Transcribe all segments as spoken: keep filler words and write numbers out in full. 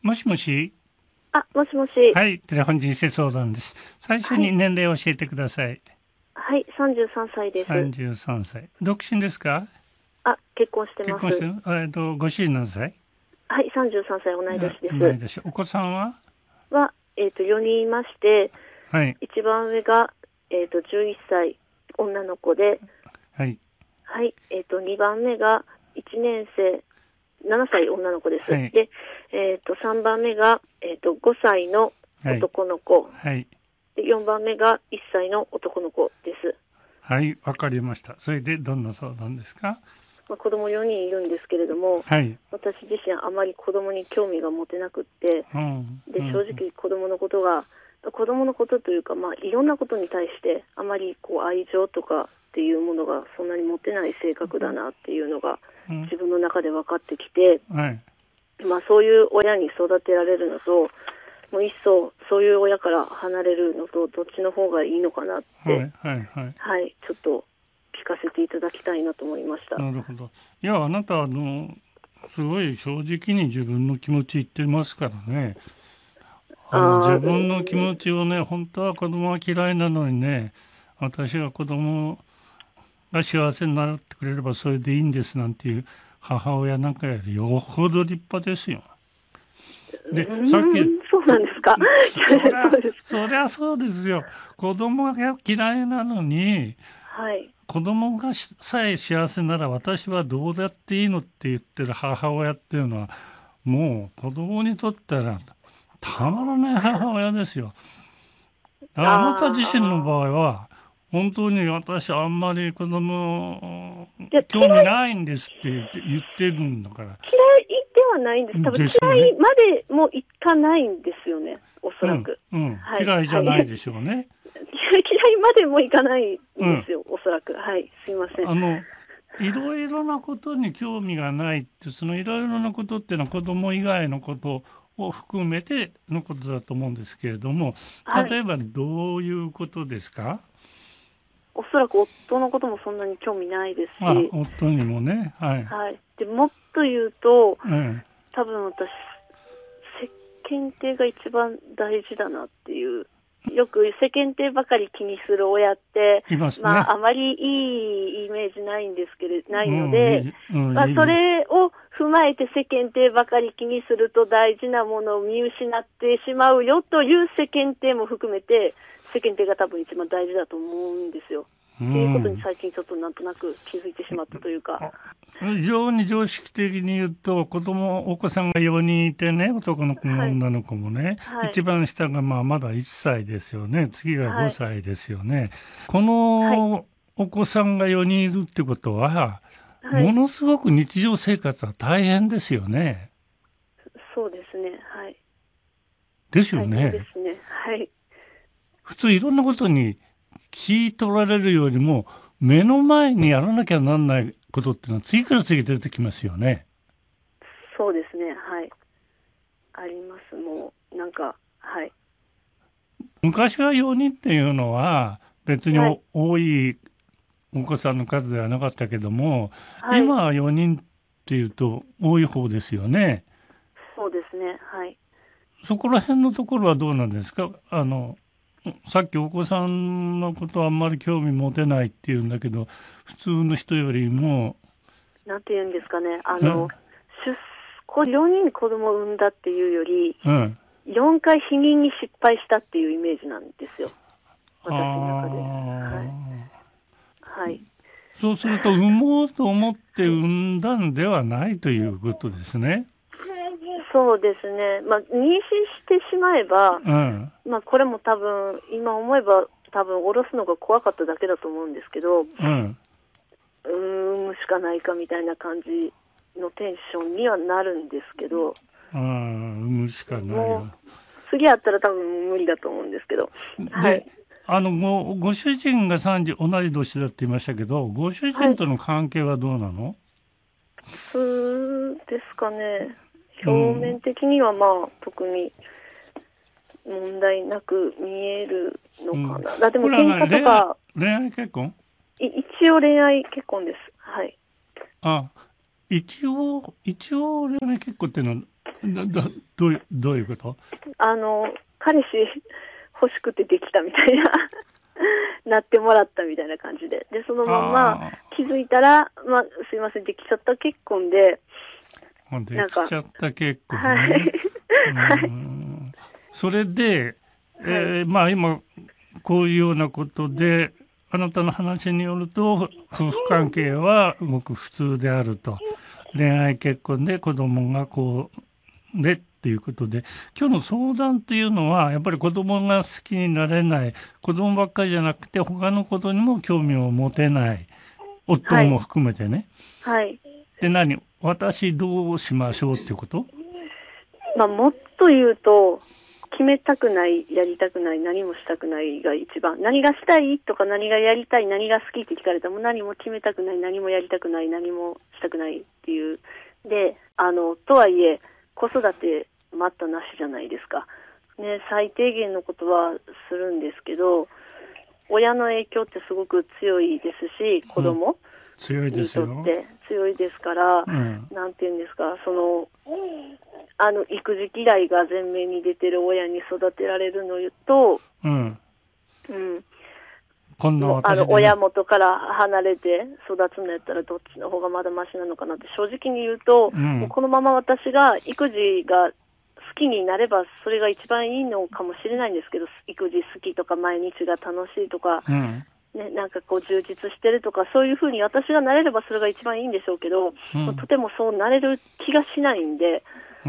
もしもし。 あ、もしもし。 はい、テレフォン人生相談です。最初に年齢を教えてください。 はい、さんじゅうさんさいです。 さんじゅうさんさい。独身ですか？ あ、結婚してます。 結婚してる？えっと、ご主人何歳？ はい、さんじゅうさんさい、同い年です。 同い年。お子さんは？ は、えっ、と、よにんいまして、 はい。 一番上が、えっ、と、じゅういっさい、女の子で、 はい。 はい、えっ、と、にばんめがいちねんせい、ななさい、女の子です。 はい。 で、えっ、と、さんばんめが、えっ、と、ごさいの男の子。 はい。 で、よんばんめがいっさいの男の子です。 はい、わかりました。それでどんな相談ですか？ まあ、子供よにんいるんですけれども、 はい。 私自身あまり子供に興味が持てなくって、 うん。 で、正直子供のことが、子供のことというか、まあ、いろんなことに対してあまりこう愛情とかっていうものがそんなに持てない性格だなっていうのが自分の中で分かってきて、 はい。 まあ、そういう親に育てられるのと、もう一層そういう親から離れるのとどっちの方がいいのかなって、 はい、はい、はい。 はい、ちょっと聞かせていただきたいなと思いました。 なるほど。いや、あなた、あの、すごい正直に自分の気持ち言ってますからね。あの、自分の気持ちをね、本当は子供は嫌いなのにね、私は子供が幸せになってくれればそれでいいんですなんていう母親なんかよりよほど立派ですよ。で、さっき、 そうなんですか。 そりゃ、そりゃそうですよ。子供が嫌いなのに、 はい。 子供がさえ幸せなら私はどうだっていいのって言ってる母親っていうのは、もう子供にとったらたまらない母親ですよ。あなた自身の場合は、本当に私あんまり子供興味ないんですって言って言ってるんだから。 嫌いではないんです。多分嫌いまでもいかないんですよね、おそらく。 うん、うん、はい、嫌いじゃないでしょうね。はい、 嫌いまでもいかないんですよ、うん、おそらく。はい、すいません。 あのいろいろなことに興味がないって、そのいろいろなことっていうのは子供以外のことを含めてのことだと思うんですけれども、例えばどういうことですか？はい、 おそらく夫のこともそんなに興味ないですし、 あ、夫にもね、はい、 はい、でもっと言うと、 うん、 多分私世間体が一番大事だなっていう。よく世間体ばかり気にする親って、 いますね。 まあ、あまりいいイメージないんですけれど、ないので、うんうん、まあ、それを踏まえて世間体ばかり気にすると大事なものを見失ってしまうよという世間体も含めて、世間体が多分一番大事だと思うんですよ。っていうことに最近ちょっとなんとなく気づいてしまったというか。 非常に常識的に言うと、子供、お子さんがよにんいてね、男の子も女の子もね、はい、一番下がまあまだいっさいですよね。次がごさいですよね。はい、このお子さんがよにんいるってことは、はい、ものすごく日常生活は大変ですよね。 そうですね。はい。 ですよね。 大変ですね。はい。 普通いろんなことに聞い取られるよりも、目の前にやらなきゃなんないことっていうのは次から次出てきますよね。 そうですね。はい。あります。もうなんか、はい。 昔はよにんっていうのは別に多いお子さんの数ではなかったけども、はい、今はよにんっていうと多い方ですよね。 そうですね。はい。 そこら辺のところはどうなんですか？あのさっきお子さんのことはあんまり興味持てないっていうんだけど、普通の人よりもなんて言うんですかね、あの、出子よにん子供を産んだっていうより、うん、よんかい避妊に失敗したっていうイメージなんですよ、私の中で。はい。はい。 そうすると産もうと思って産んだんではないということですね。 そうですね。まあ、妊娠してしまえば、うん、まあ、これも多分、今思えば、多分、下ろすのが怖かっただけだと思うんですけど、うん、産むしかないかみたいな感じのテンションにはなるんですけど、 あ、産むしかないよ。 次あったら多分無理だと思うんですけど。はい。 あの、ご、ご主人がさんじゅう、同じ年だって言いましたけど、ご主人との関係はどうなの？ 普通ですかね。表面的にはまあ、特に問題なく見えるのかな。うん、だでも喧嘩とか恋愛結婚？ い一応恋愛結婚です。はい。 あ、一応一応恋愛結婚っていうのはど、ど、どういう、どういうこと？ あの、彼氏欲しくてできたみたいな、なってもらったみたいな感じで。で、そのまま気づいたら、まあ、すいません、できちゃった結婚で、 できちゃった結婚ね。 はい、 うん、それで、えー、まあ今、こういうようなことで、あなたの話によると、夫婦関係はごく普通であると。恋愛結婚で子供がこう、でっていうことで、今日の相談っていうのは、やっぱり子供が好きになれない、子供ばっかりじゃなくて、他のことにも興味を持てない、夫も含めてね。 はい。 で、何？私どうしましょうっていうこと？ まあ、もっと言うと、決めたくない、やりたくない、何もしたくないが一番。何がしたいとか何がやりたい、何が好きって聞かれても何も決めたくない、何もやりたくない、何もしたくないっていう。で、あの、とはいえ、子育て待ったなしじゃないですか。ね、最低限のことはするんですけど、親の影響ってすごく強いですし、子供、うん、 強いですよ。 にとって強いですから、うん、なんていうんですか、その、あの育児嫌いが前面に出てる親に育てられるのと、うん、うん、 こんな私あの親元から離れて育つのやったらどっちの方がまだマシなのかなって正直に言うと、うん、もうこのまま私が育児が好きになればそれが一番いいのかもしれないんですけど、育児好きとか毎日が楽しいとか、うんね、なんかこう充実してるとかそういうふうに私がなれればそれが一番いいんでしょうけど、うん、とてもそうなれる気がしないんで。 うん、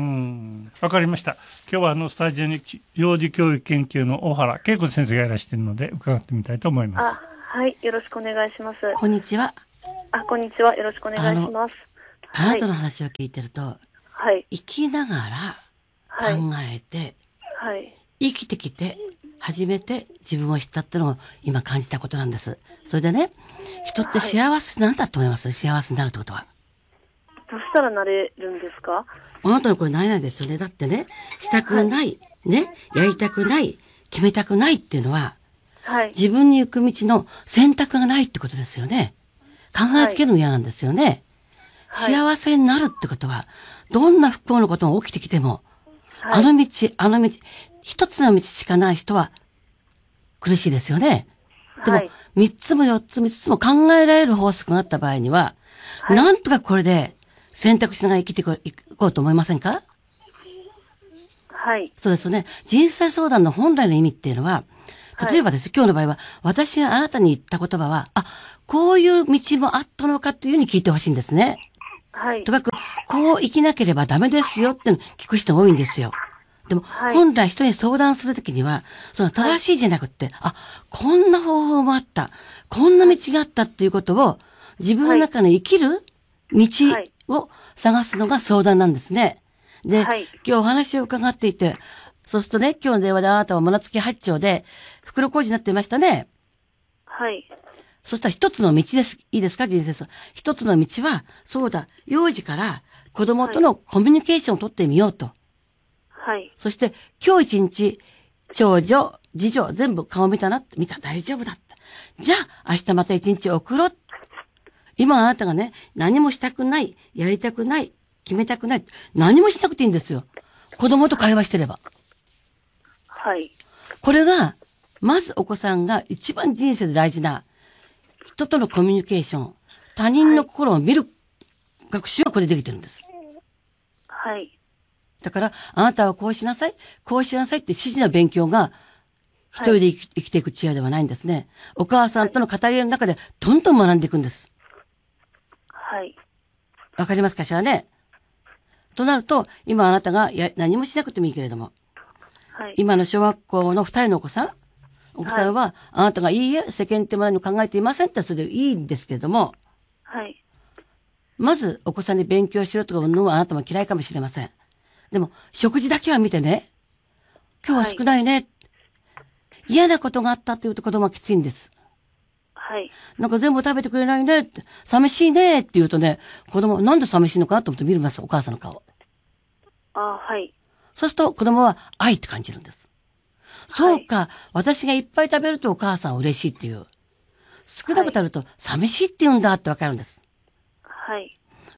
わかりました。今日はあのスタジオに幼児教育研究の大原恵子先生がいらしているので伺ってみたいと思います。 あ、はい、よろしくお願いします。 こんにちは。 あ、こんにちは、よろしくお願いします。 あ, あなたの話を聞いてると、はい、生きながら考えて、はいはい、生きてきて初めて自分を知ったってのを今感じたことなんです。それでね、人って幸せなんだと思います、はい、幸せになるってことは。 どうしたらなれるんですか？ あなたのこれないないですよね。だってね、したくない、はい、ね、やりたくない、決めたくないっていうのは、はい、自分に行く道の選択がないってことですよね。考えつけるの嫌なんですよね。はい、幸せになるってことは、どんな不幸なことが起きてきても、はい、あの道、あの道、一つの道しかない人は苦しいですよね。でも、三、はい、つも四つ、三つも考えられる法則があった場合には、はい、なんとかこれで選択しながら生きていこうと思いませんか？ はい。 そうですよね。人生相談の本来の意味っていうのは、例えばです、はい、今日の場合は、私があなたに言った言葉は、あ、こういう道もあったのかっていうふうに聞いてほしいんですね。はい。とかく、こう生きなければダメですよって聞く人多いんですよ。でも、はい、本来人に相談するときには、その正しいじゃなくって、はい、あ、こんな方法もあった、こんな道があったっていうことを、自分の中の生きる道を探すのが相談なんですね。で、はい、今日お話を伺っていて、そうするとね、今日の電話であなたは胸付き八丁で、袋小路になっていましたね。 はい。 そしたら一つの道です。いいですか、人生相談。一つの道は、そうだ、幼児から子供とのコミュニケーションを取ってみようと。 はい。 そして、今日一日、長女、次女、全部顔見たなって、見た、大丈夫だった。じゃあ、明日また一日送ろう。今あなたがね、何もしたくない、やりたくない、決めたくない、何もしなくていいんですよ。子供と会話してれば。 はい。 これが、まずお子さんが一番人生で大事な、人とのコミュニケーション、他人の心を見る学習がこれでできてるんです。 はい。 だから、あなたはこうしなさい、こうしなさいって指示の勉強が、一人で生き、はい、生きていく知恵ではないんですね。お母さんとの語り合いの中で、どんどん学んでいくんです。 はい。 わかりますかしらね。となると、今あなたがや何もしなくてもいいけれども、はい、今の小学校の二人のお子さん、お子さんは、はい、あなたがいいえ、世間ってものに考えていませんってそれでいいんですけれども、 はい。 まずお子さんに勉強しろとかのはあなたも嫌いかもしれません。でも、食事だけは見てね、今日は少ないね、はい、嫌なことがあったというと子供はきついんです。 はい。 なんか全部食べてくれないねって、寂しいねって言うとね、子供なんで寂しいのかなと思って見るんです、お母さんの顔。 あ、はい。 そうすると子供は愛って感じるんです。はい、そうか、私がいっぱい食べるとお母さんは嬉しいっていう。少なく食べると寂しいって言うんだってわかるんです。 はい。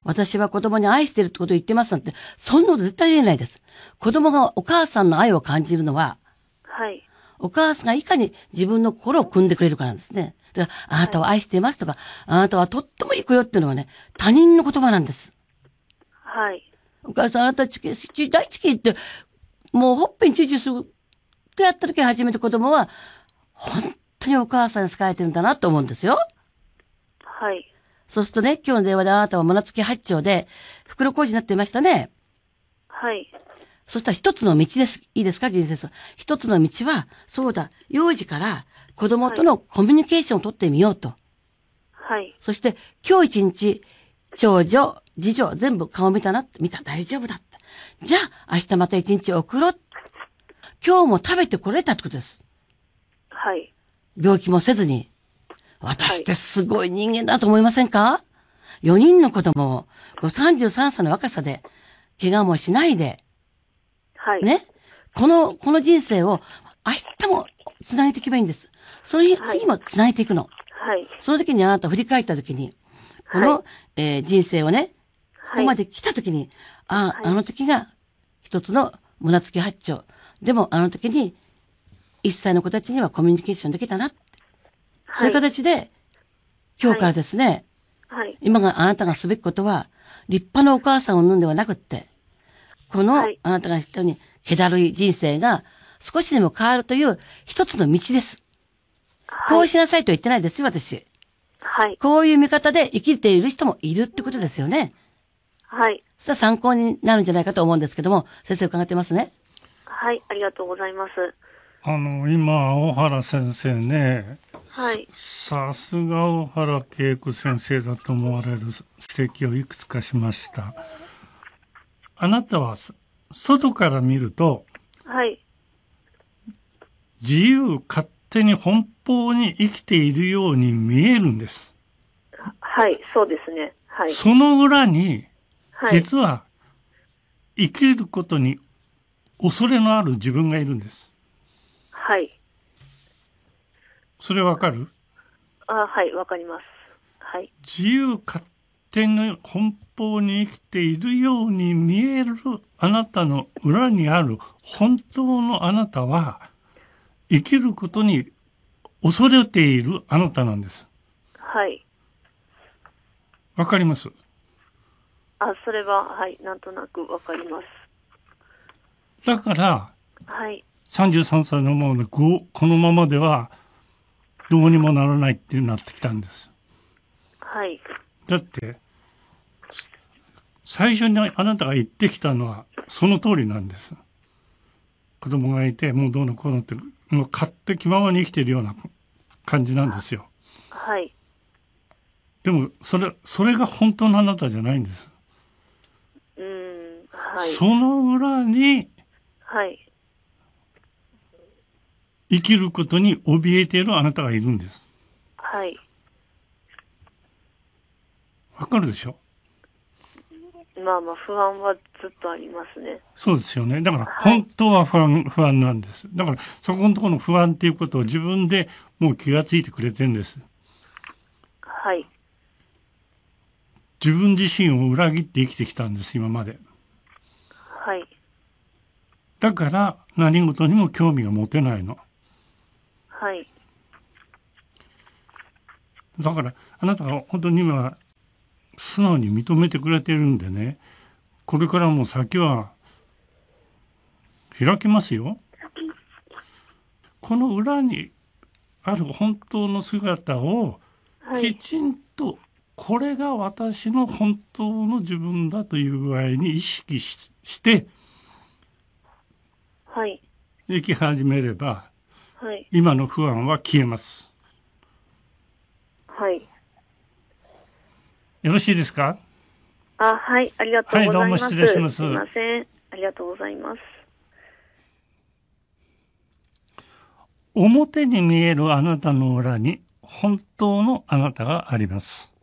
私は子供に愛してるってことを言ってますなんて、そんなこと絶対言えないです。子供がお母さんの愛を感じるのは、 はい。 お母さんがいかに自分の心を汲んでくれるかなんですね。だから、あなたを愛していますとか、あなたはとってもいい子よっていうのはね、他人の言葉なんです。 はい。 お母さん、あなたチキ、チ大チキって、もうほっぺにチューチューするとやった時初めて子供は、本当にお母さんに好かれてるんだなと思うんですよ。 はい。 そうするとね、今日の電話であなたは胸付き八丁で、袋小路になっていましたね。 はい。 そしたら一つの道です。いいですか、人生そ一つの道は、そうだ、幼児から子供とのコミュニケーションを取ってみようと。 はい。 そして、今日一日、長女、次女、全部顔見たなって、見た、大丈夫だって。じゃあ、明日また一日送ろう。今日も食べてこれたってことです。 はい。 病気もせずに。私ってすごい人間だと思いませんか？ よ 人の子供を、さんじゅうさんさいの若さで、怪我もしないで、 はい。 ね。この、この人生を明日も繋げていけばいいんです。その日、 はい次も繋げていくの。 はい。 その時にあなた振り返った時に、この、 はいえー人生をね、 はいここまで来た時に、ああ、 はいあの時が一つの胸付き八丁。でもあの時に、一歳の子たちにはコミュニケーションできたなって。 はい。 そういう形で、今日からですね、 はい。 今があなたがすべきことは、立派なお母さんを産むんではなくって、この、 はいあなたが知ったように、気だるい人生が少しでも変わるという一つの道です。こうしなさいと言ってないですよ、私。 はい。 こういう見方で生きている人もいるってことですよね。 はい。 それは参考になるんじゃないかと思うんですけども、先生伺ってますね。 はい。ありがとうございます。 あの、今、大原先生ね、 はい。 さすが大原恵子先生だと思われる指摘をいくつかしました。あなたは外から見ると、 はい。 自由勝手に奔放に生きているように見えるんです。 はい。そうですね。はい。 その裏に、 はい。 実は生きることに恐れのある自分がいるんです。 はい。 それわかる？ あ、はい。わかります。はい。 自由勝手に奔放に生きているように見えるあなたの裏にある本当のあなたは、生きることに恐れているあなたなんです。 はい。 わかります？ あ、それは、はい。なんとなくわかります。 だから、 はい。 さんじゅうさんさいのままでこう、このままではどうにもならないっていうなってきたんです。 はい。 だって、最初にあなたが言ってきたのはその通りなんです。子供がいて、もうどうのこうのって、もう勝手気ままに生きているような感じなんですよ。 はい。 でも、それ、それが本当のあなたじゃないんです。 うーん。はい。 その裏に、 はい。 生きることに怯えているあなたがいるんです。 はい。 わかるでしょ？ まあまあ不安はずっとありますね。 そうですよね。だからはい本当は不安、不安なんです。だからそこのところの不安っていうことを自分でもう気がついてくれてるんです。 はい。 自分自身を裏切って生きてきたんです、今まで。 はい。 だから何事にも興味が持てないの。 はい。 だからあなたが本当に今素直に認めてくれてるんでね、これからも先は開きますよ。この裏にある本当の姿をきちんと、これが私の本当の自分だという具合に意識 し, してはい生き始めれば、 はい、 今の不安は消えます。 はい。 よろしいですか？ あ、はい、ありがとうございます。 はい、どうも失礼します。 すいません。ありがとうございます。 表に見えるあなたの裏に本当のあなたがあります。